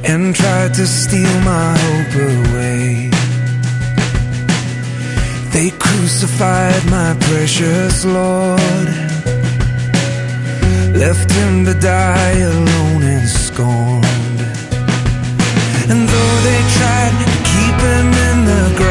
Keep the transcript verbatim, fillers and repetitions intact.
and tried to steal my hope away. They crucified my precious Lord, left him to die alone and scorned. And though they tried to keep him in the ground,